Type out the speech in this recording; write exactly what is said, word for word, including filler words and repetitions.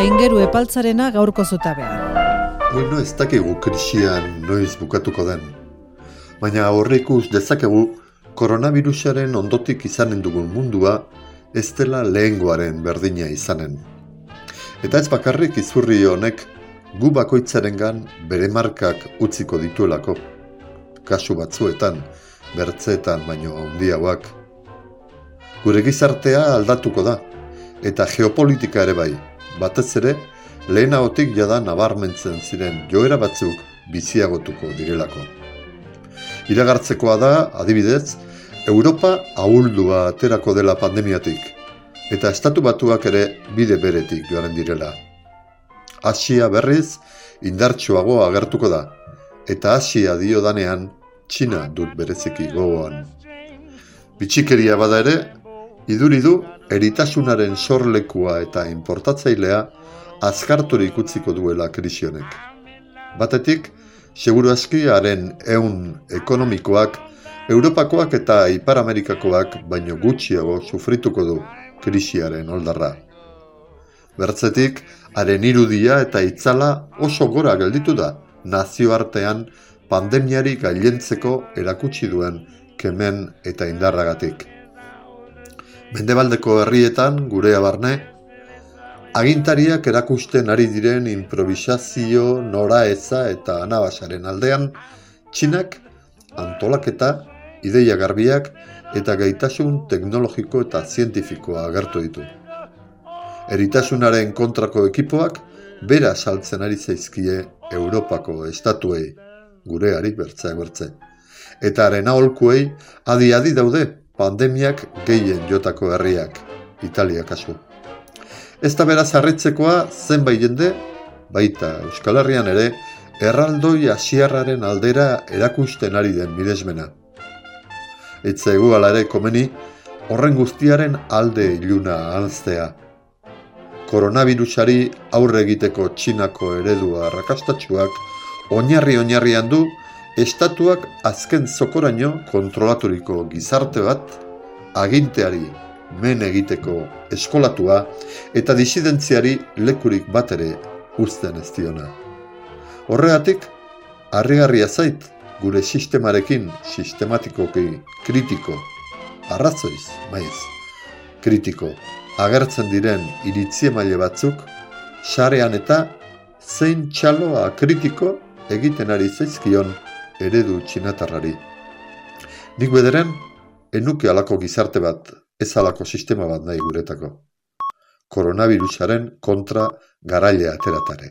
Aingeru epaltzarena gaurko zutabea. Bueno, ez dakigu krisian noiz bukatuko den. Baina horrekus dezakegu koronavirusaren ondotik izanen dugun mundua ez dela lehengoaren berdina izanen. Eta ez bakarrik izurri honek gu bakoitzarengan bere markak utziko dituelako. Kasu batzuetan, bertzeetan baino handiagoak. Gure gizartea aldatuko da, eta geopolitika ere bai, batez ere, lehenagotik jada nabarmentzen ziren joera batzuk biziagotuko direlako. Iragartzekoa da, adibidez, Europa ahuldua aterako dela pandemiatik, eta estatu batuak ere bide beretik joaren direla. Asia berriz indartsuago agertuko da, eta Asia dio danean Txina dut bereziki gogoan. Bitxikeria bada ere, iduri du eritasunaren sorlekua eta inportatzailea azkarturik utziko duela krisi honek. Batetik, seguru aski haren ehun ekonomikoak, Europakoak eta Ipar Amerikakoak baino gutxiago sufrituko du krisiaren oldarra. Bertzetik, haren irudia eta itzala oso gora gelditu da nazioartean pandemiari gailentzeko erakutsi duen kemen eta indarragatik. Mendebaldeko herrietan, gurea barne, agintariak erakusten ari diren improvisazio, noraeza eta anabasaren aldean, Txinak antolaketa, ideia garbiak eta gaitasun teknologiko eta zientifikoa agertu ditu. Eritasunaren kontrako ekipoak bera saltzen ari zaizkie Europako estatuei, gureari bertzeak bertze. Eta haren aholkuei adi-adi daude pandemiak gehien jotako herriak, Italia kasu. Ez da beraz harritzekoa zenbait jende, baita Euskal Herrian ere, erraldoi asiarraren aldera erakusten ari den miresmena. Etzaigu ala ere komeni, horren guztiaren alde iluna ahanztea. Koronavirusari aurre egiteko Txinako eredua arrakastatsuak oinarri-oinarrian du estatuak azken zokoraino kontrolaturiko gizarte bat, aginteari men egiteko eskolatua eta disidentziari lekurik bat ere uzten ez diona. Horregatik, harrigarria zait gure sistemarekin sistematikoki kritiko, arrazoiz, maiz, kritiko, agertzen diren iritziemaile batzuk, sarean eta zein txaloa kritiko egiten ari zaizkion eredu txinatarrari. Nik bederen, enuke halako gizarte bat, ez halako sistema bat nahi guretako. Koronavirusaren kontra garaile ateratare.